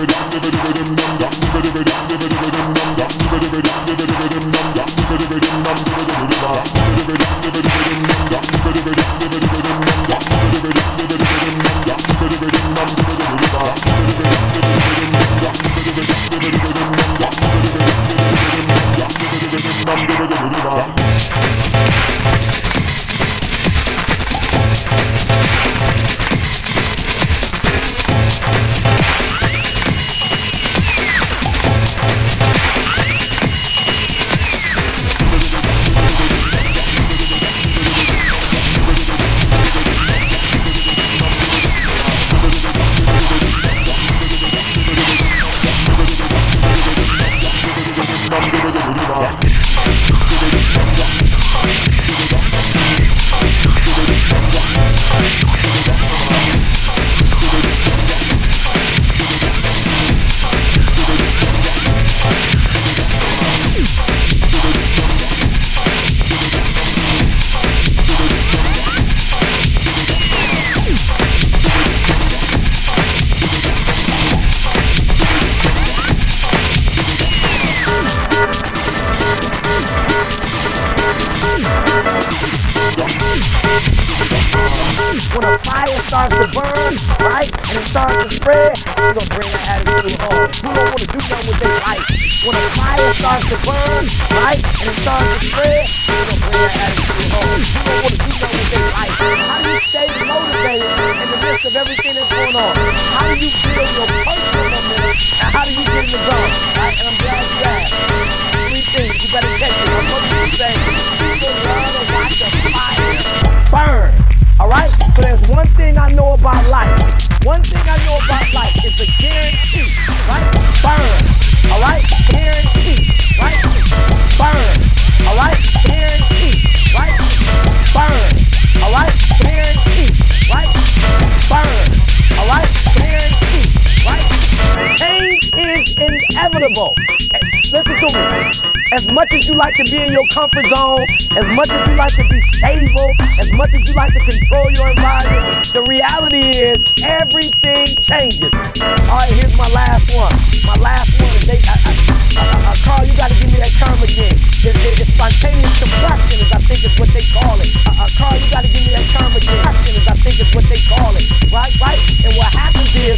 As much as you like to be in your comfort zone, as much as you like to be stable, as much as you like to control your environment, the reality is everything changes. All right, here's my last one. My last one is, Carl, you got to give me that term again. It's spontaneous combustion, I think is what they call it. Carl, you got to give me that term again. Is I think is what they call it. Right? And what happens is